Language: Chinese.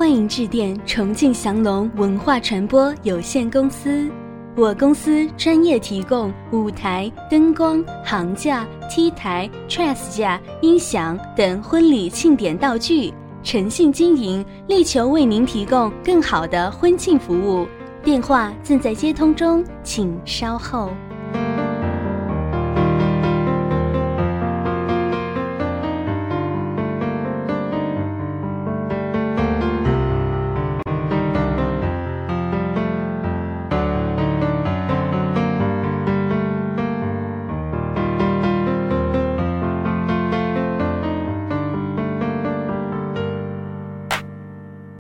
欢迎致电重庆祥龙文化传播有限公司，我公司专业提供舞台、灯光、行架、T 台、Tress 架、音响等婚礼庆典道具，诚信经营，力求为您提供更好的婚庆服务。电话正在接通中，请稍后。